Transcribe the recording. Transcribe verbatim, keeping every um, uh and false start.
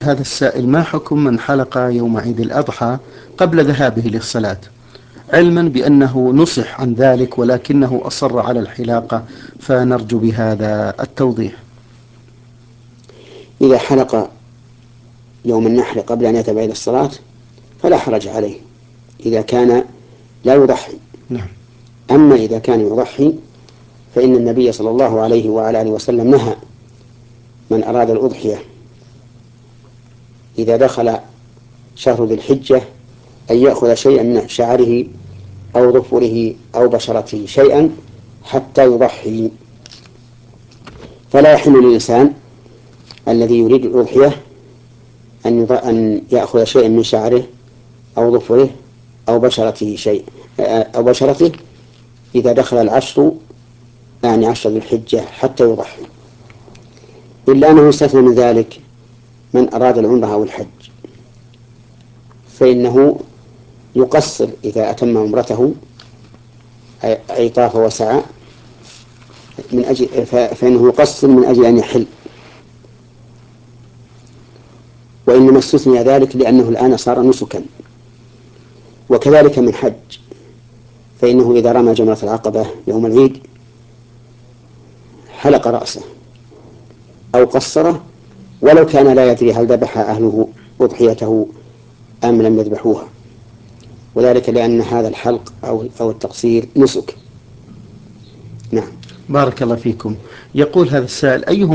هذا السائل: ما حكم من حلق يوم عيد الأضحى قبل ذهابه للصلاة، علما بأنه نصح عن ذلك ولكنه أصر على الحلاقة، فنرجو بهذا التوضيح. إذا حلق يوم النحر قبل أن يذهب إلى الصلاة فلا حرج عليه إذا كان لا يضحي. نعم. أما إذا كان يضحي فإن النبي صلى الله عليه وعلى آله وسلم نهى من أراد الأضحية إذا دخل شهر ذي الحجة أن يأخذ شيئا من شعره أو ظفره أو بشرته شيئا حتى يضحي. فلا يحل للإنسان الذي يريد الأضحية أن يأخذ شيئا من شعره أو ظفره أو بشرته شيء أو بشرته إذا دخل العشر يعني عشر ذي الحجة حتى يضحي، إلا أنه يستثنى من ذلك من أراد العمرة أو الحج، فإنه يقصر إذا أتم عمرته أي طاف وسعى من أجل فإنه يقصر من أجل أن يحل، وإنما استثني ذلك لأنه الآن صار نسكا. وكذلك من حج فإنه إذا رمى جمرة العقبة يوم العيد حلق رأسه أو قصره ولو كان لا يدري هل ذبح أهله أضحيته أم لم يذبحوها، وذلك لأن هذا الحلق أو أو التقصير نسك. نعم. بارك الله فيكم. يقول هذا السائل: أيهما